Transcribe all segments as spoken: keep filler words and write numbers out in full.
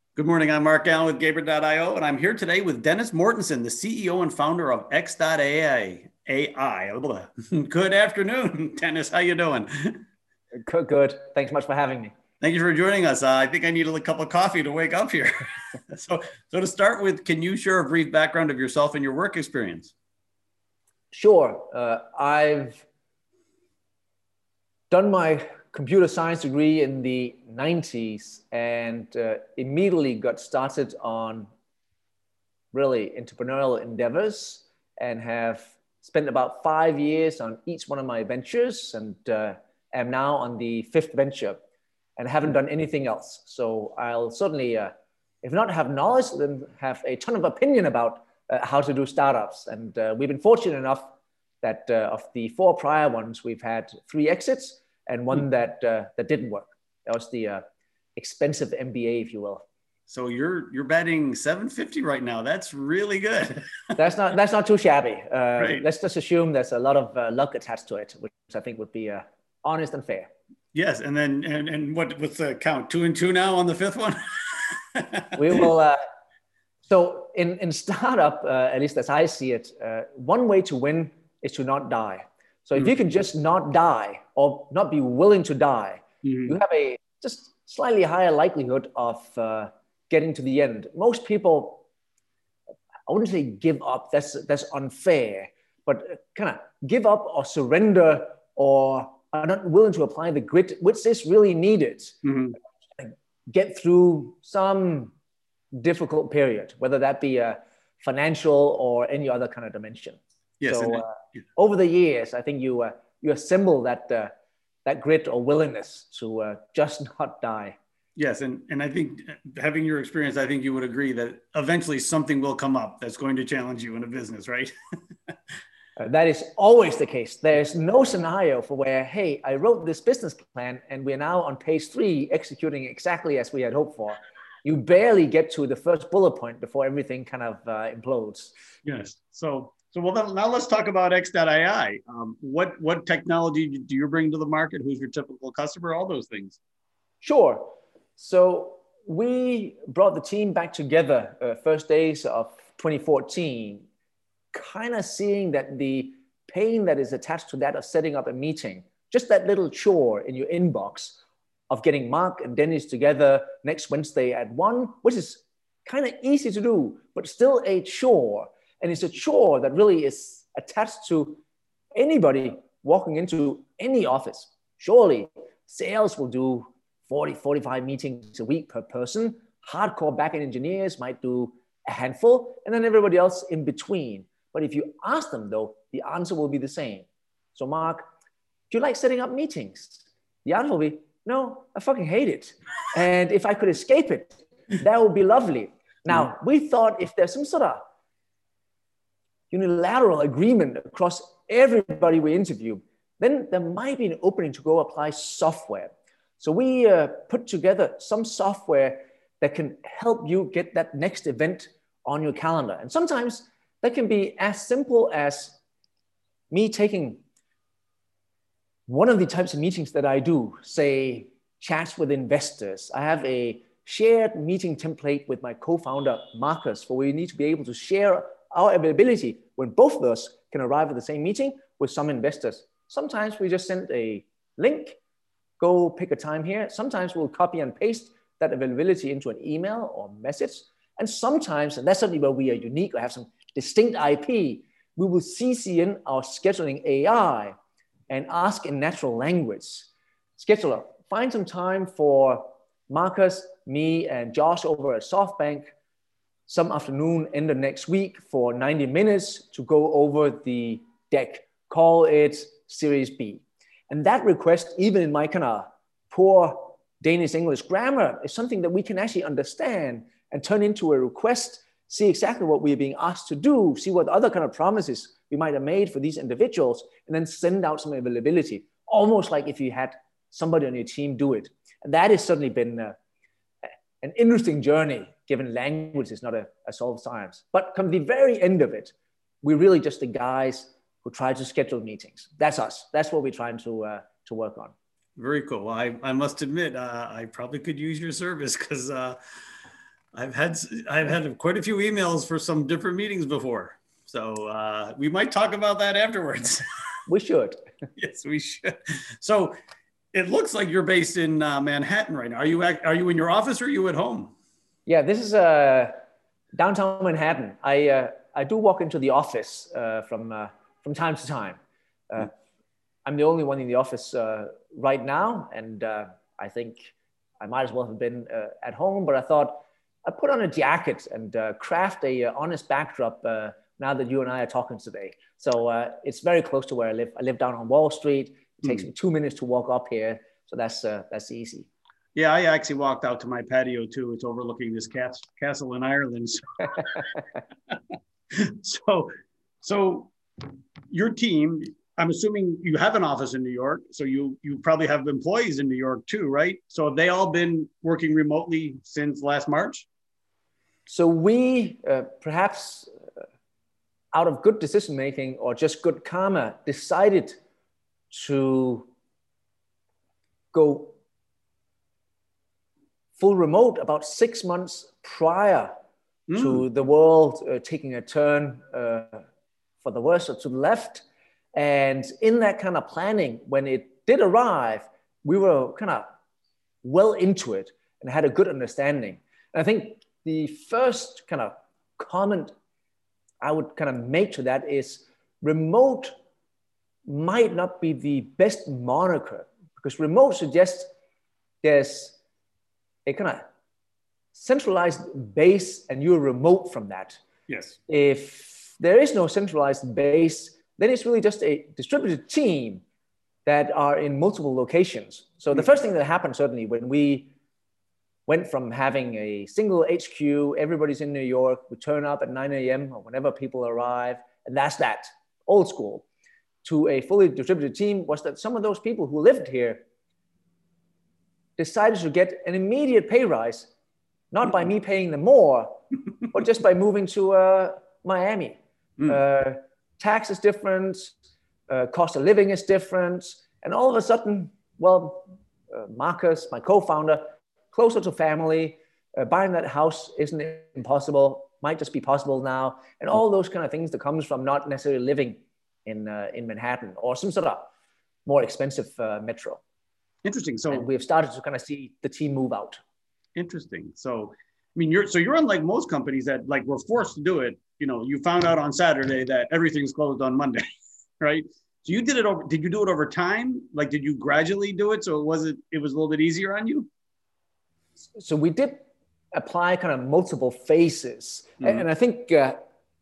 Good morning. I'm Mark Allen with Gabriel dot I O, and I'm here today with Dennis Mortensen, the C E O and founder of X dot A I. A I. Good afternoon, Dennis. How you doing? Good, good. Thanks much for having me. Thank you for joining us. Uh, I think I need a cup of coffee to wake up here. so, so to start with, can you share a brief background of yourself and your work experience? Sure. Uh, I've done my computer science degree in the nineties and uh, immediately got started on really entrepreneurial endeavors and have spent about five years on each one of my ventures and uh, am now on the fifth venture and haven't done anything else. So I'll certainly, uh, if not have knowledge, then have a ton of opinion about uh, how to do startups. And uh, we've been fortunate enough that uh, of the four prior ones, we've had three exits and one that uh, that didn't work. That was the uh, expensive M B A, if you will. So you're you're batting seven fifty right now. That's really good. that's not that's not too shabby. Uh, right. Let's just assume there's a lot of uh, luck attached to it, which I think would be uh, honest and fair. Yes, and then and and what what's the count? Two and two now on the fifth one. we will. Uh, so in in startup, uh, at least as I see it, uh, one way to win is to not die. So if mm-hmm. you can just not die or not be willing to die, mm-hmm. you have a just slightly higher likelihood of uh, getting to the end. Most people, I wouldn't say give up. That's that's unfair. But kind of give up or surrender or are not willing to apply the grit which is really needed. Mm-hmm. Get through some difficult period, whether that be a financial or any other kind of dimension. Yes, so uh, yeah. over the years, I think you uh, you assemble that uh, that grit or willingness to uh, just not die. Yes, and and I think having your experience, I think you would agree that eventually something will come up that's going to challenge you in a business, right? uh, that is always the case. There's no scenario for where, hey, I wrote this business plan and we're now on page three executing exactly as we had hoped for. You barely get to the first bullet point before everything kind of uh, implodes. Yes. So. So well, now let's talk about X dot A I. Um, what what technology do you bring to the market? Who's your typical customer? All those things. Sure. So we brought the team back together uh, first days of twenty fourteen, kind of seeing that the pain that is attached to that of setting up a meeting, just that little chore in your inbox of getting Mark and Dennis together next Wednesday at one, which is kind of easy to do, but still a chore. And it's a chore that really is attached to anybody walking into any office. Surely sales will do forty, forty-five meetings a week per person. Hardcore backend engineers might do a handful, and then everybody else in between. But if you ask them, though, the answer will be the same. So, Mark, do you like setting up meetings? The answer will be, no, I fucking hate it. And if I could escape it, that would be lovely. Now, we thought if there's some sort of unilateral agreement across everybody we interview, then there might be an opening to go apply software. So we uh, put together some software that can help you get that next event on your calendar. And sometimes that can be as simple as me taking one of the types of meetings that I do, say chats with investors. I have a shared meeting template with my co-founder, Marcus, where we need to be able to share our availability when both of us can arrive at the same meeting with some investors. Sometimes we just send a link, go pick a time here. Sometimes we'll copy and paste that availability into an email or message. And sometimes, and that's certainly where we are unique or have some distinct I P, we will C C in our scheduling A I and ask in natural language. Scheduler, find some time for Marcus, me, and Josh over at SoftBank some afternoon end of next week for ninety minutes to go over the deck. Call it Series B. And that request, even in my kind of poor Danish English grammar, is something that we can actually understand and turn into a request, see exactly what we're being asked to do, see what other kind of promises we might have made for these individuals, and then send out some availability, almost like if you had somebody on your team do it. And that has certainly been uh, an interesting journey, given language is not a, a solved science. But come the very end of it, we're really just the guys who try to schedule meetings. That's us. That's what we're trying to uh, to work on. Very cool. Well, I, I must admit, uh, I probably could use your service because uh, I've had I've had quite a few emails for some different meetings before, so uh, we might talk about that afterwards. We should. Yes, we should. So it looks like you're based in uh, Manhattan right now. Are you at, are you in your office or are you at home? Yeah, this is uh, downtown Manhattan. I uh, I do walk into the office uh, from uh, from time to time. Uh, I'm the only one in the office uh, right now, and uh, I think I might as well have been uh, at home. But I thought I'd put on a jacket and uh, craft a uh, honest backdrop uh, now that you and I are talking today. So uh, it's very close to where I live. I live down on Wall Street. It takes mm. me two minutes to walk up here, so that's uh, that's easy. Yeah, I actually walked out to my patio too. It's overlooking this castle in Ireland. So, so your team, I'm assuming you have an office in New York, so you you probably have employees in New York too, right? So have they all been working remotely since last March? So we uh, perhaps uh, out of good decision making or just good karma decided to go full remote about six months prior mm. to the world uh, taking a turn uh, for the worse or to the left. And in that kind of planning, when it did arrive, we were kind of well into it and had a good understanding. And I think the first kind of comment I would kind of make to that is remote might not be the best moniker, because remote suggests there's a kind of centralized base and you're remote from that. Yes. If there is no centralized base, then it's really just a distributed team that are in multiple locations. So the first thing that happened, certainly, when we went from having a single H Q, everybody's in New York, we turn up at nine a.m. or whenever people arrive, and that's that, old school, to a fully distributed team, was that some of those people who lived here decided to get an immediate pay rise, not by me paying them more, but just by moving to uh, Miami. Mm. Uh, tax is different, uh, cost of living is different, and all of a sudden, well, uh, Marcus, my co-founder, closer to family, uh, buying that house isn't impossible, might just be possible now, and all those kind of things that comes from not necessarily living in uh, in Manhattan or some sort of more expensive uh, metro. Interesting. So and we've started to kind of see the team move out. Interesting. So, I mean, you're so you're unlike most companies that like were forced to do it. You know, you found out on Saturday that everything's closed on Monday, right? So you did it over. Did you do it over time? Like, did you gradually do it? So was it? It was a little bit easier on you. So we did apply kind of multiple phases, mm-hmm. and, and I think uh,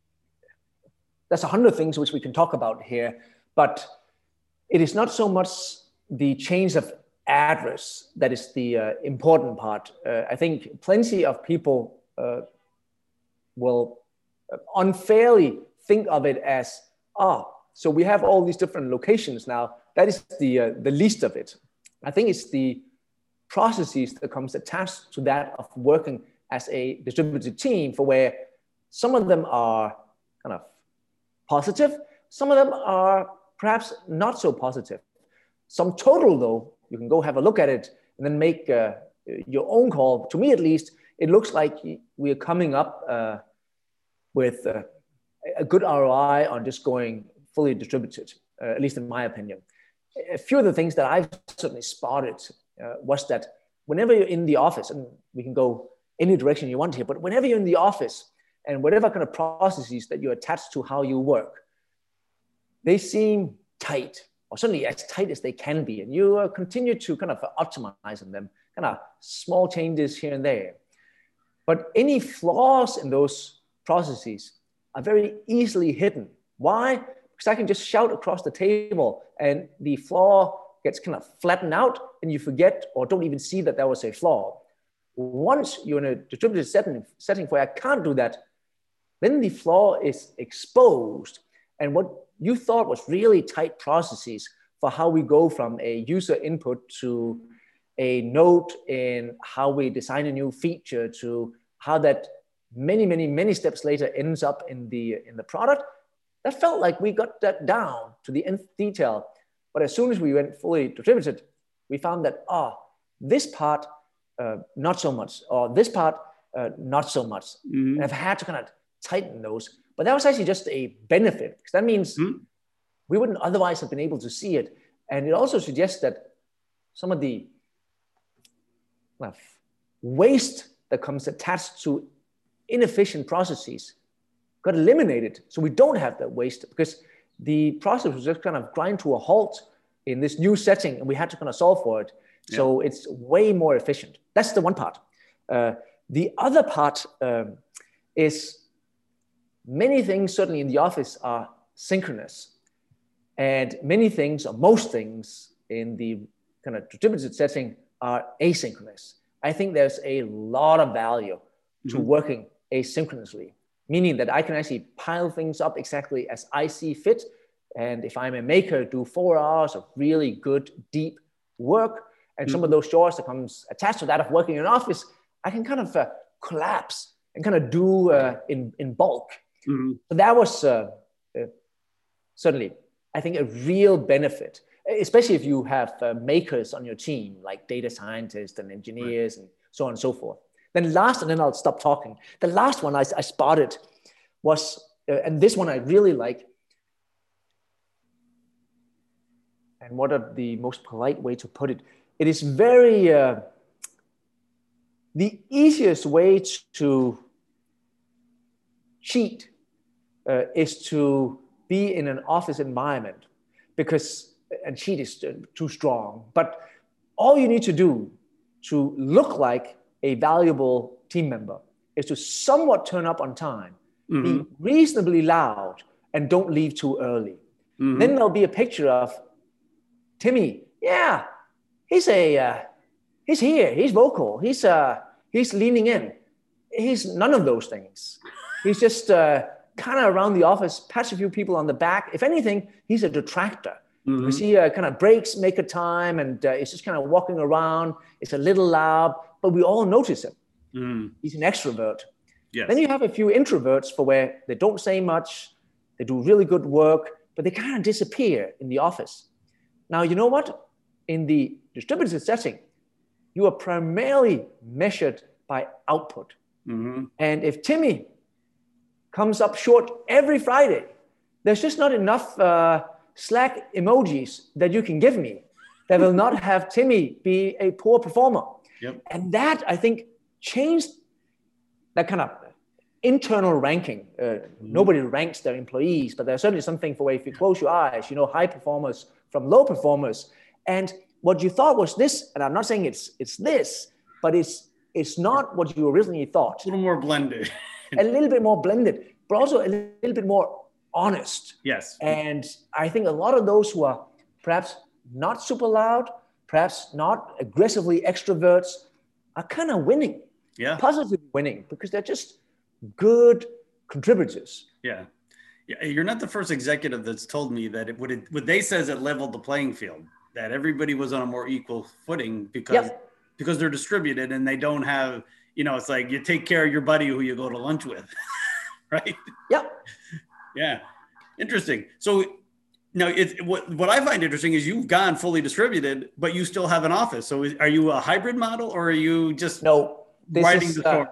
there's a hundred things which we can talk about here, but it is not so much the change of address that is the uh, important part. Uh, I think plenty of people uh, will unfairly think of it as, ah, so we have all these different locations now. That is the uh, the least of it. I think it's the processes that comes attached to that of working as a distributed team, for where some of them are kind of positive, some of them are perhaps not so positive. Some total, though, you can go have a look at it and then make uh, your own call. To me, at least, it looks like we are coming up uh, with uh, a good R O I on just going fully distributed, uh, at least in my opinion. A few of the things that I've certainly spotted uh, was that whenever you're in the office, and we can go any direction you want here, but whenever you're in the office and whatever kind of processes that you attach to how you work, they seem tight, or certainly as tight as they can be. And you uh, continue to kind of optimize on them, kind of small changes here and there. But any flaws in those processes are very easily hidden. Why? Because I can just shout across the table and the flaw gets kind of flattened out and you forget or don't even see that there was a flaw. Once you're in a distributed setting, setting where I can't do that, then the flaw is exposed. And what you thought was really tight processes for how we go from a user input to a note in how we design a new feature to how that many, many, many steps later ends up in the, in the product, that felt like we got that down to the nth detail. But as soon as we went fully distributed, we found that, ah, this part, uh, not so much, or this part, uh, not so much. Mm-hmm. And I've had to kind of tighten those. But that was actually just a benefit, because that means mm-hmm. we wouldn't otherwise have been able to see it. And it also suggests that some of the well, waste that comes attached to inefficient processes got eliminated. So we don't have that waste, because the process was just kind of grind to a halt in this new setting, and we had to kind of solve for it. Yeah. So it's way more efficient. That's the one part. Uh, the other part um, is many things, certainly in the office, are synchronous. And many things, or most things, in the kind of distributed setting are asynchronous. I think there's a lot of value mm-hmm. to working asynchronously, meaning that I can actually pile things up exactly as I see fit. And if I'm a maker, do four hours of really good, deep work, and mm-hmm. some of those chores that comes attached to that of working in an office, I can kind of uh, collapse and kind of do uh, in, in bulk. Mm-hmm. So that was uh, uh, certainly, I think, a real benefit, especially if you have uh, makers on your team, like data scientists and engineers right. and so on and so forth. Then last, and then I'll stop talking. The last one I, I spotted was, uh, and this one I really like, and what are the most polite way to put it? It is very, uh, the easiest way to cheat uh, is to be in an office environment, because, and cheat is too strong, but all you need to do to look like a valuable team member is to somewhat turn up on time, mm-hmm. be reasonably loud, and don't leave too early. Mm-hmm. Then there'll be a picture of Timmy. Yeah, he's a, uh, he's here, he's vocal, he's, uh, he's leaning in. He's none of those things. He's just uh, kind of around the office, pats a few people on the back. If anything, he's a detractor. Mm-hmm. You see uh, kind of breaks, make a time, and uh, it's just kind of walking around. It's a little loud, but we all notice him. Mm. He's an extrovert. Yes. Then you have a few introverts for where they don't say much, they do really good work, but they kind of disappear in the office. Now, you know what? In the distributed setting, you are primarily measured by output. Mm-hmm. And if Timmy comes up short every Friday, there's just not enough uh, Slack emojis that you can give me that will not have Timmy be a poor performer. Yep. And that, I think, changed that kind of internal ranking. Uh, mm-hmm. Nobody ranks their employees, but there's certainly something for where if you close your eyes, you know, high performers from low performers. And what you thought was this, and I'm not saying it's it's this, but it's it's not what you originally thought. A little more blended. A little bit more blended, but also a little bit more honest. Yes. And I think a lot of those who are perhaps not super loud, perhaps not aggressively extroverts, are kind of winning. Yeah. Positively winning, because they're just good contributors. Yeah. Yeah. You're not the first executive that's told me that it, what, it, what they says it leveled the playing field, that everybody was on a more equal footing because, yep. because they're distributed and they don't have, you know, it's like you take care of your buddy who you go to lunch with, right? Yep. Yeah. Interesting. So now it's, what, what I find interesting is you've gone fully distributed, but you still have an office. So is, are you a hybrid model, or are you just no, riding is, the storm?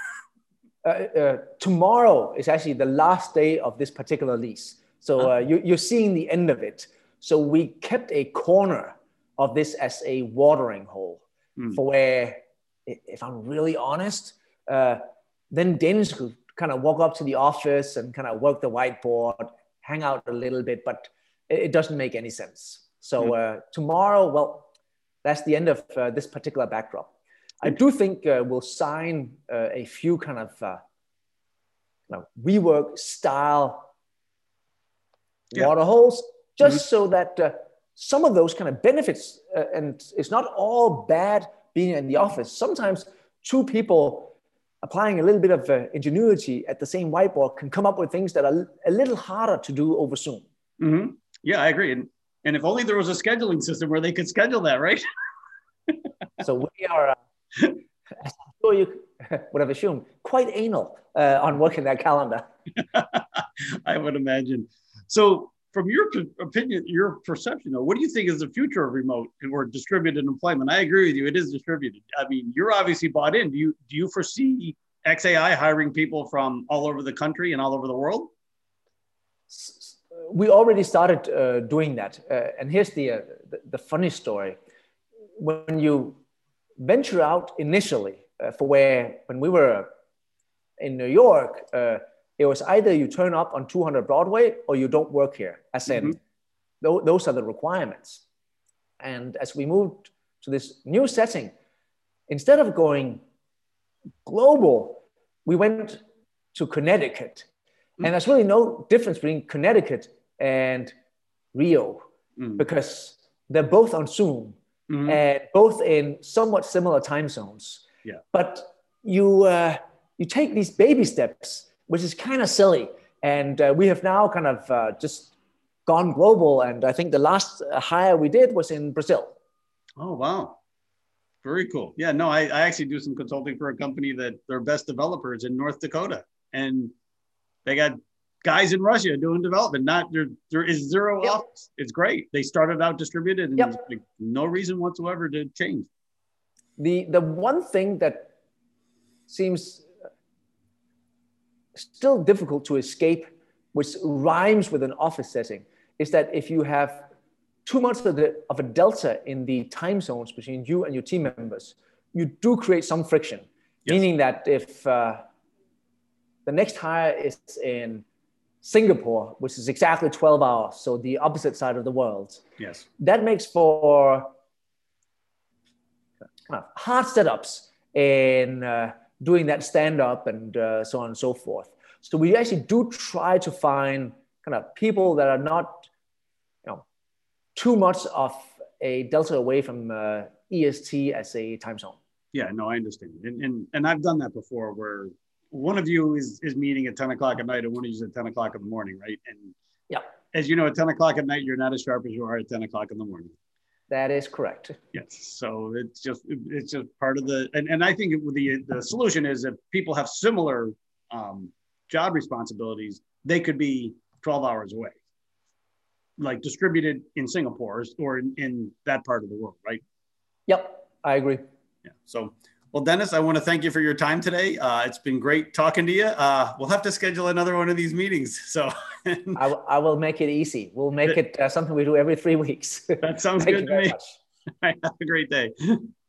Uh, uh, uh, tomorrow is actually the last day of this particular lease. So uh, you, you're seeing the end of it. So we kept a corner of this as a watering hole mm. for where, if I'm really honest, uh, then Dennis could kind of walk up to the office and kind of work the whiteboard, hang out a little bit, but it, it doesn't make any sense. So mm. uh, tomorrow, well, that's the end of uh, this particular backdrop. I do think uh, we'll sign uh, a few kind of uh, you know, WeWork style yeah. water holes, just mm-hmm. so that uh, some of those kind of benefits, uh, and it's not all bad being in the office. Sometimes two people applying a little bit of uh, ingenuity at the same whiteboard can come up with things that are a little harder to do over Zoom. Mm-hmm. Yeah, I agree. And, and if only there was a scheduling system where they could schedule that, right? So we are... Uh, I'm sure you would have assumed quite anal uh, on working that calendar. I would imagine. So from your opinion, your perception, though, what do you think is the future of remote or distributed employment? I agree with you. It is distributed. I mean, you're obviously bought in. Do you, do you foresee X A I hiring people from all over the country and all over the world? We already started uh, doing that. Uh, and here's the, uh, the, the funny story. When you venture out initially uh, for where, when we were in New York, uh, it was either you turn up on two hundred Broadway or you don't work here. As in, mm-hmm. th- those are the requirements. And as we moved to this new setting, instead of going global, we went to Connecticut. Mm-hmm. And there's really no difference between Connecticut and Rio, mm-hmm. because they're both on Zoom, mm-hmm. and both in somewhat similar time zones. Yeah. But you, uh, you take these baby steps, which is kind of silly. And uh, we have now kind of uh, just gone global. And I think the last hire we did was in Brazil. Oh, wow. Very cool. Yeah, no, I, I actually do some consulting for a company that their best developers in North Dakota. And they got guys in Russia doing development. Not there, there is zero yep. office. It's great. They started out distributed and yep. like no reason whatsoever to change. The, the one thing that seems still difficult to escape, which rhymes with an office setting, is that if you have too much of, the, of a delta in the time zones between you and your team members, you do create some friction. Yes. Meaning that if uh, the next hire is in Singapore, which is exactly twelve hours, so the opposite side of the world, yes, that makes for kind of hard setups in uh, doing that stand-up and uh, so on and so forth. So we actually do try to find kind of people that are not, you know, too much of a delta away from uh, E S T as a time zone. Yeah, no, I understand. And, and, and I've done that before where one of you is, is meeting at ten o'clock at night and one of you is at ten o'clock in the morning, right? And yeah, as you know, at ten o'clock at night, you're not as sharp as you are at ten o'clock in the morning. That is correct. Yes. So it's just, it's just part of the, and, and I think the, the solution is if people have similar um, job responsibilities, they could be twelve hours away, like distributed in Singapore or in, in that part of the world, right? Yep, I agree. Yeah. So, well, Dennis, I want to thank you for your time today. Uh, it's been great talking to you. Uh, we'll have to schedule another one of these meetings. So I, w- I will make it easy. We'll make it uh, something we do every three weeks. That sounds good to me. Have a great day.